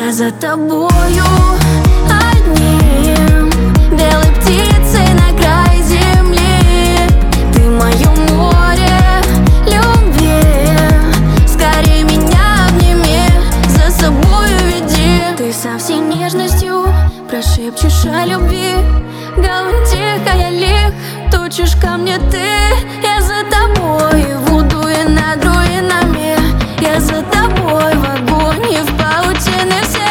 Я за тобою одним, белой птицей на край земли. Ты мое море любви, скорее меня обними, за собою веди. Ты со всей нежностью прошепчешь о любви, говори тихо, я лих, точишь ко мне ты. Я за тобой в уду и над руинами, я за тобой в огонь и в паутины все.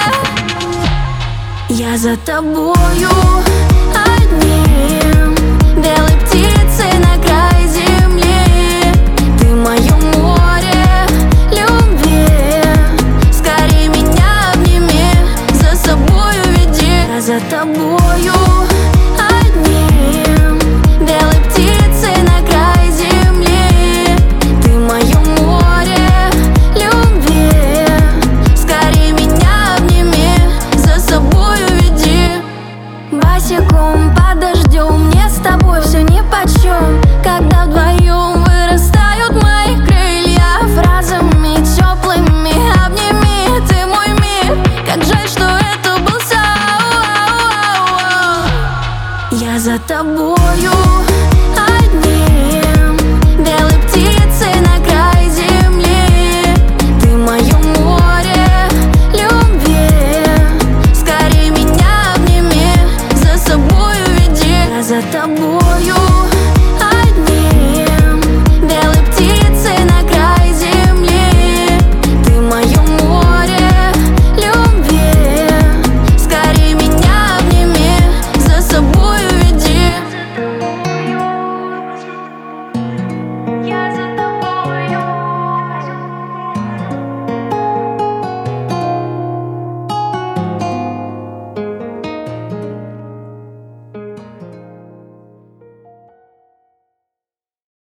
Я за тобою одним, белой птицей на край земли. Ты мое море любви, скорее меня обними, за собою веди. Я за тобой.